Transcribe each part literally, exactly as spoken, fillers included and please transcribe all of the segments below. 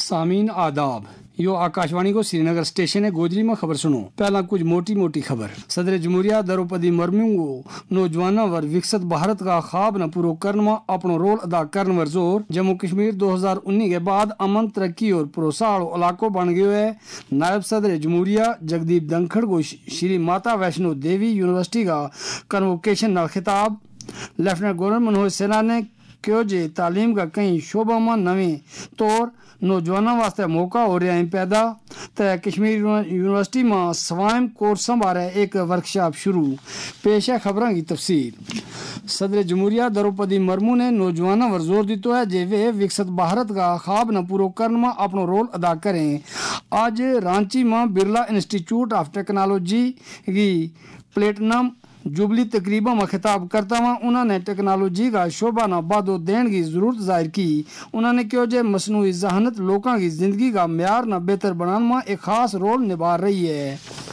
सामीन आदाब, यो आकाशवाणी को श्रीनगर स्टेशन है। गोजरी में खबर सुनो। पहला कुछ मोटी मोटी खबर। सदर जमहूरिया द्रौपदी मुर्मू को नौजवानों वर विकसित भारत का ख्वाब न पूरा करने में अपनो रोल अदा करने वर जोर। जम्मू कश्मीर दो हजार उन्नीस के बाद अमन तरक्की और प्रोत्साहन इलाको बन गयो है। नायब सदर जमहूरिया जगदीप धनखड़ को श्री माता वैष्णो देवी यूनिवर्सिटी का कन्वोकेशन न खिताब। लेफ्टिनेंट गवर्नर मनोज सिन्हा ने क्यों जे तालीम का कई शोबा में नवे तौर नौजवानों वास्ते मौका हो रहा है पैदा। तो कश्मीर यूनिवर्सिटी में स्वयं कोर्स बारे एक वर्कशॉप शुरू। पेश है खबरों की तफसील। सदर जमहूरिया द्रौपदी मुर्मू ने नौजवानों पर जोर दिया है जे वे विकसित भारत का ख्वाब न पूरा करने में अपना रोल अदा करें। आज रांची में बिरला इंस्टीट्यूट ऑफ टेक्नोलॉजी की प्लेटिनम जुबली तकरीबों में खिताब करता हुआ उन्होंने टेक्नोलॉजी का शोबा न बादो देने की जरूरत जाहिर की। उन्होंने क्यों जे मसनूई जहानत लोगों की जिंदगी का म्यार न बेहतर बनाने में एक खास रोल निभा रही है।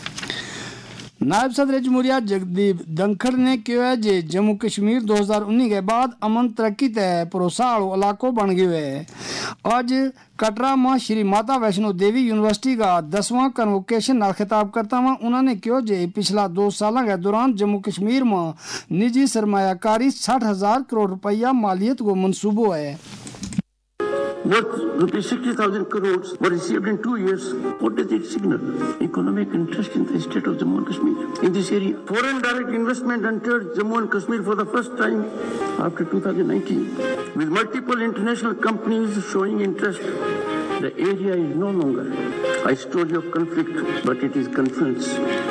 नायब सदर जमहूरिया जगदीप धनखड़ ने कहा है जे जम्मू कश्मीर दो हजार उन्नीस के बाद अमन तरक्की तय प्रोत्साहन इलाको बन गयो है। आज कटरा में श्री माता वैष्णो देवी यूनिवर्सिटी का दसवां कन्वोकेशन न खिताब करता हुआ उन्होंने कहा जे पिछला दो साल के दौरान जम्मू कश्मीर में निजी सरमायाकारी साठ हजार करोड़ रुपया मालियत को मंसूबो है। Worth rupees sixty thousand crores were received in two years. What does it signal? Economic interest in the state of Jammu and Kashmir in this area. Foreign direct investment entered Jammu and Kashmir for the first time after two thousand nineteen, with multiple international companies showing interest. The area is no longer a story of conflict, but it is confluence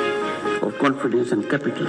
of confidence and capital.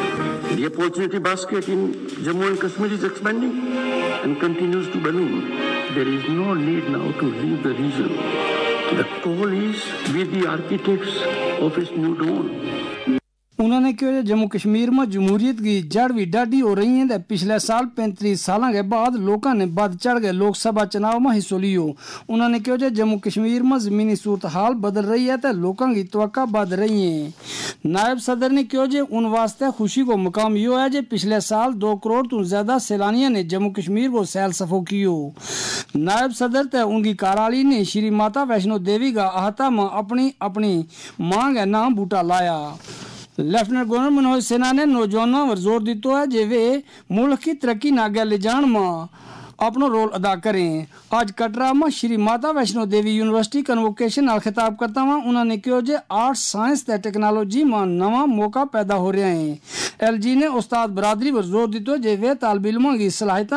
The opportunity basket in Jammu and Kashmir is expanding and continues to balloon. There is no need now to leave the region. The call is with the architects of its new dawn. उन्होंने कहा जम्मू कश्मीर में जमहूरियत की जड़ भी डाढ़ी हो रही है। पिछले साल पैंतीस साल के बाद लोगों ने बढ़ चढ़ के लोकसभा चुनाव में हिस्सा लियो। उन्होंने कहा जम्मू कश्मीर में जमीनी सूरत हाल बदल रही है तो लोगों की तवक्का बढ़ रही है। नायब सदर ने कहा जे उन वास्ते खुशी को मुकाम यो है जे पिछले साल दो करोड़ तो ज्यादा सैलानियों ने जम्मू कश्मीर को सैल सफो कियो। नायब सदर ते उनकी कार्यालय ने श्री माता वैष्णो देवी का अहाता में अपनी अपनी मांग है नाम बूटा लाया। लेफ्टिनेंट गवर्नर मनोज सिन्हा ने नौजवानों पर जोर दिया है जे वे मुल्क की तरक्की न आगे ले जाने में अपना रोल अदा करें। आज कटरा में श्री माता वैष्णो देवी यूनिवर्सिटी कन्वोकेशन न खिताब करता हुआ उन्होंने कहा जे आर्ट साइंस ते टेक्नोलॉजी में नवा मौका पैदा हो रहे हैं। एल जी ने उस्ताद बरादरी पर जोर दिया जे वे तालिब इल्मों की सलाहियत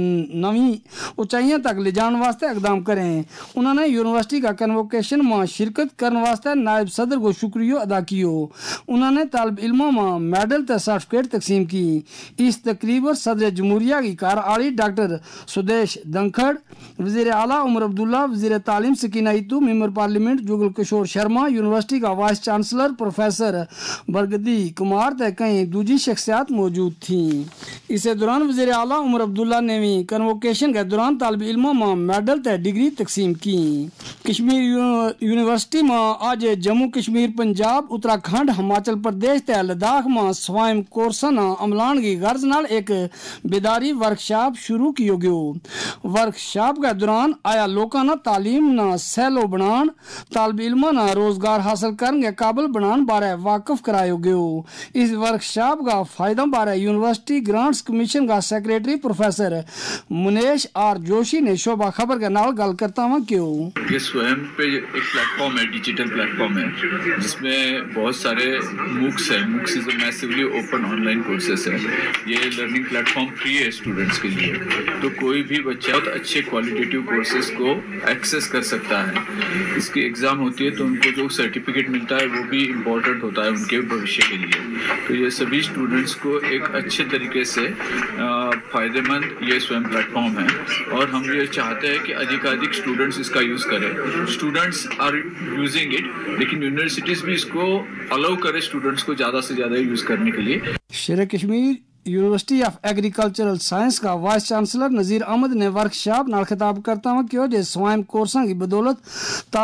नवी ऊंचाइयों तक ले जाने वास्ते इकदाम करें। उन्होंने यूनिवर्सिटी का कन्वोकेशन में शिरकत करने वास्ते नायब सदर को शुक्रिया अदा किया। उन्होंने तालिब इल्मों में मेडल ते सर्टिफिकेट तकसीम की। इस तकरीब सदर जमहूरिया की कार्यालय डॉक्टर सुदेश धनखड़, वजीर आला उमर अब्दुल्ला, वजीर तालीम Sakina Itoo, member parliament Jugal Kishore Sharma, university का vice chancellor professor Bargadi Kumar ते कई दूजी शख्सियात मौजूद थी। इसी दौरान वजीर आला उमर अब्दुल्ला ने भी कन्वोकेशन के दौरान तालिब इल्मों में मेडल ते डिग्री तकसीम की। कश्मीर यूनिवर्सिटी में आज जम्मू कश्मीर, पंजाब, उत्तराखंड, हिमाचल प्रदेश ते लद्दाख में स्वयं कोर्सन अमलान की गर्ज नाल एक बेदारी वर्कशॉप शुरू किया गया। वर्कशॉप के दौरान आया लोगों ने तालीम न सैलो बनान, तालिब इल्मों न रोजगार हासिल करने के काबिल बनाने बारे वाकिफ कराया गया। इस वर्कशॉप का फायदा बारे यूनिवर्सिटी ग्रांट्स कमीशन का secretary professor Munesh R Joshi ने शोभा खबर के नाल गल करता हुआ क्यों ये स्वयं पे एक प्लेटफॉर्म है, डिजिटल प्लेटफॉर्म है जिसमें बहुत सारे मूक्स है। MOOCs is massively open online courses है। ये लर्निंग प्लेटफॉर्म फ्री है स्टूडेंट्स के लिए, तो कोई भी बच्चा बहुत अच्छे क्वालिटेटिव कोर्सेज को एक्सेस कर सकता है। इसकी एग्जाम होती है तो उनको जो सर्टिफिकेट मिलता है वो भी इम्पोर्टेंट होता है उनके भविष्य के लिए। तो ये सभी स्टूडेंट्स को एक अच्छे तरीके से फायदेमंद ये स्वयं प्लेटफॉर्म है और हम ये चाहते हैं कि अधिकाधिक स्टूडेंट्स इसका यूज करें। स्टूडेंट्स आर यूजिंग इट, लेकिन यूनिवर्सिटीज भी इसको अलाउ करें स्टूडेंट्स को ज्यादा से ज्यादा यूज करने के लिए। Sher Kashmir university of agricultural science का वाइस चांसलर नजीर अहमद ने वर्कशॉप नाल खिताब करता हुआ कहा जे स्वयं कोर्सों की बदौलत तालिब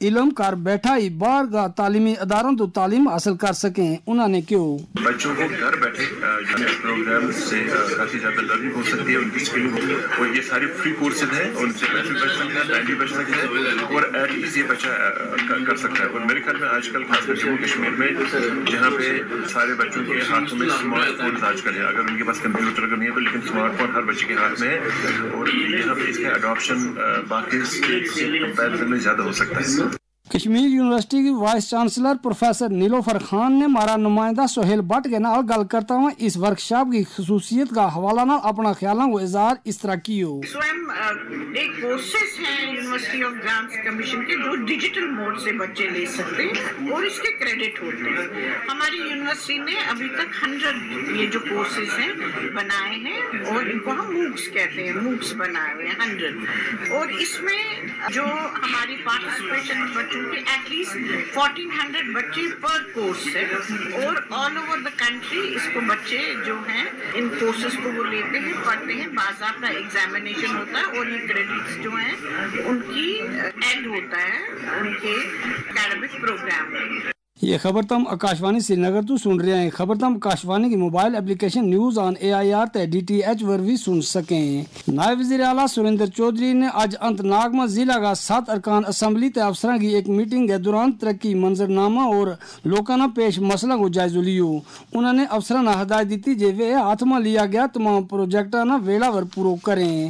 علم کر بیٹھا ہی باہر کا تعلیمی اداروں تو تعلیم حاصل کر سکیں. انہوں نے کیوں بچوں کو گھر بیٹھے پروگرام سے کافی زیادہ لرننگ ہو سکتی ہے, ان کی اسکلنگ ہوتی ہے, اور یہ سارے فری کورسز ہیں, ان سے پیسے بچ سکتے ہیں, ٹائم بھی بچ سکتے ہیں, اور ایٹ لیسٹ یہ بچہ کر سکتا ہے. اور میرے خیال میں آج کل خاص کر جموں کشمیر میں جہاں پہ سارے بچوں کے ہاتھوں میں اسمارٹ فون آج کل ہے, اگر ان کے پاس کمپیوٹر کا نہیں ہے تو لیکن اسمارٹ فون ہر بچے کے ہاتھ میں ہے, اور یہاں پہ اس کا اڈاپشن باقی اسٹیٹ سے کمپیریزن میں زیادہ ہو سکتا ہے. کشمیر یونیورسٹی کی vice chancellor professor Nilofar Khan نے ہمارا نمائندہ سہیل بٹ کے نال گل کرتا ہوا اس ورکشاپ کی خصوصیت کا حوالہ نہ اپنا خیالوں کو اظہار اس طرح کی ہو. ایک کورسز ہیں یونیورسٹی آف گرانٹس کمیشن کے جو ڈیجیٹل موڈ سے بچے لے سکتے ہیں اور اس کے کریڈٹ ہوتے ہیں. ہماری یونیورسٹی نے ابھی تک ہنڈریڈ یہ جو کورسز ہیں بنائے ہیں, اور ان کو ہم موکس کہتے ہیں, موکس بنائے ہوئے ہیں ہنڈریڈ, اور اس میں جو ہماری پارٹیسپیشن بچوں ایٹ لیسٹ فورٹین ہنڈریڈ بچے پر کورس ہے, اور آل اوور دا کنٹری اس کو بچے جو ہیں ان کورسز کو وہ لیتے ہیں, پڑھتے ہیں, باضابطہ ایگزامینیشن ہوتا ہے, اور یہ کریڈٹس جو ہیں ان کی ایڈ ہوتا ہے ان کے اکیڈمک پروگرام میں. یہ خبر تم آکاشوانی سری نگر تو سن رہے ہیں. خبر تم آکاشوانی کی mobile application news on A I R تے ڈی ٹی ایچ ور بھی سن سکیں. نائب وزیر اعلیٰ سریندر چودھری نے آج انت ناگ میں ضلع کا سات ارکان اسمبلی تے افسران کی ایک میٹنگ کے دوران ترقی منظرنامہ اور لوکانہ پیش مسئلہ کو جائزہ لیو. انہوں نے افسران ہدایت دیتی جے وہ ہاتھ میں لیا گیا تمام پروجیکٹاں نہ ویلا ور پورو کریں.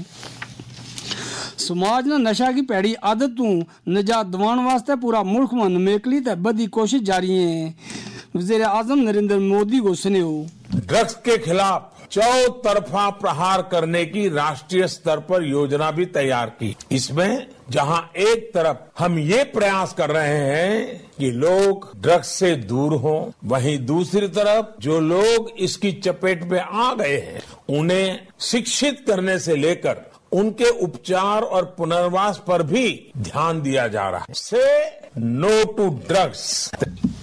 سماج نے نشہ کی پیڑی عادت تو نجات دوان واسطے پورا ملک میں نمیکلی تے بدی کوشش جاری ہے. وزیر اعظم نریندر مودی کو سنیو ڈرگس کے خلاف چو طرفہ پرہار کرنے کی راشٹریہ سطر پر یوجنا بھی تیار کی. اس میں جہاں ایک طرف ہم یہ پریاس کر رہے ہیں کہ لوگ ڈرگس سے دور ہوں, وہیں دوسری طرف جو لوگ اس کی چپیٹ میں آ گئے ہیں انہیں شکشت کرنے سے لے کر ان کے اپچار اور پنرواس پر بھی دھیان دیا جا رہا ہے. سے no to drugs.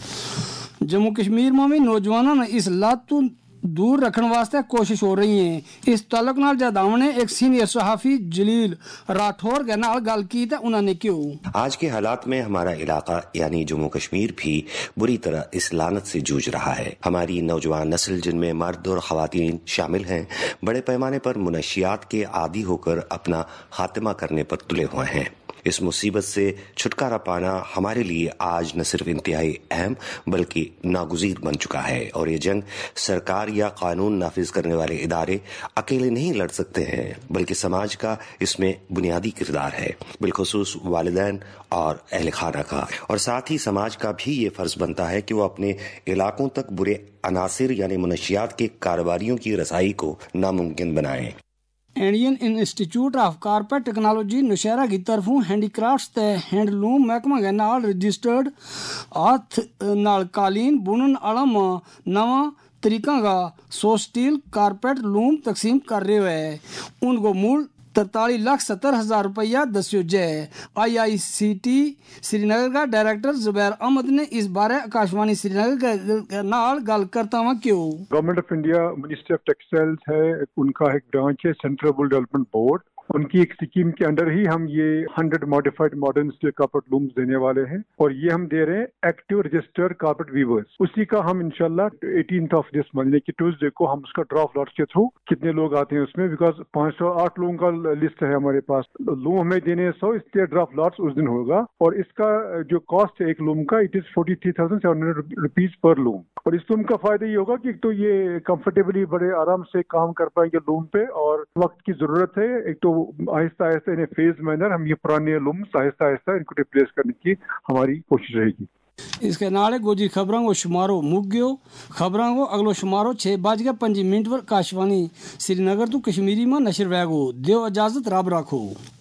Jammu Kashmir میں بھی نوجوانوں نے اس لات تو دور رکھنے واسطے کوشش ہو رہی ہیں. اس تعلق نال جداو نے ایک سینئر صحافی جلیل راٹھور کے نال گل کی تے انہوں نے کیوں آج کے حالات میں ہمارا علاقہ یعنی جموں کشمیر بھی بری طرح اس لعنت سے جوجھ رہا ہے. ہماری نوجوان نسل جن میں مرد اور خواتین شامل ہیں بڑے پیمانے پر منشیات کے عادی ہو کر اپنا خاتمہ کرنے پر تلے ہوئے ہیں. اس مصیبت سے چھٹکارا پانا ہمارے لیے آج نہ صرف انتہائی اہم بلکہ ناگزیر بن چکا ہے, اور یہ جنگ سرکار یا قانون نافذ کرنے والے ادارے اکیلے نہیں لڑ سکتے ہیں بلکہ سماج کا اس میں بنیادی کردار ہے, بالخصوص والدین اور اہل خانہ کا. اور ساتھ ہی سماج کا بھی یہ فرض بنتا ہے کہ وہ اپنے علاقوں تک برے عناصر یعنی منشیات کے کاروباریوں کی رسائی کو ناممکن بنائیں. Indian institute of carpet technology Nowshera کی طرفوں ہینڈی کرافٹس تے ہینڈ لوم محکمہ کے نال رجسٹرڈ ہاتھ نال قالین بنن والا نواں طریقہ کا سو سٹیل کارپیٹ لوم تقسیم کر رہے ہیں. ان کو مول ترتالیس لاکھ ستر ہزار روپیہ دسیو جائے. آئی آئی سی ٹی سری نگر کا ڈائریکٹر زبیر احمد نے اس بارے آکاشوانی سری نگر کے نال گل کرتا ہوا کیوں government of India ministry of textiles ہے, ان کا ایک برانچ ہے سینٹرل رورل ڈیولپمنٹ بورڈ, ان کی ایک اسکیم کے انڈر ہی ہم یہ hundred modified modern steel carpet looms دینے والے ہیں, اور یہ ہم دے رہے ہیں ایکٹیو رجسٹرڈ کارپیٹ ویورز. اسی کا ہم انشاءاللہ ایٹینتھ آف دس منتھ کی ٹیوزڈے کو ہم اس کا ڈرافٹ لاٹس کے تھرو کتنے لوگ آتے ہیں اس میں, بیکاز پانچ سو آٹھ لوگوں کا لسٹ ہے ہمارے پاس, لوم ہمیں دینے سو, اس لیے ڈرافٹ لاٹس اس دن ہوگا. اور اس کا جو کاسٹ ہے ایک لوم کا it is forty three thousand seven hundred rupees پر لوم. اور اس لوم کا فائدہ یہ ہوگا کہ ایک تو یہ کمفرٹیبلی بڑے آرام سے کام کر پائیں گے لوم پہ, اور وقت کی ضرورت ہے. ایک تو آہستہ آہستہ انہیں فیز مینر ہم یہ پرانے لومس آہستہ آہستہ ان کو ریپلیس کرنے کی ہماری کوشش رہے گی. اس کے نال گوجی خبروں کو شمارو مک گیو. خبروں کو اگلو شمارو چھ بج کے پنجی منٹ پر آکاشوانی سری نگر تو کشمیری میں نشر وے گو. دیو اجازت رب رکھو.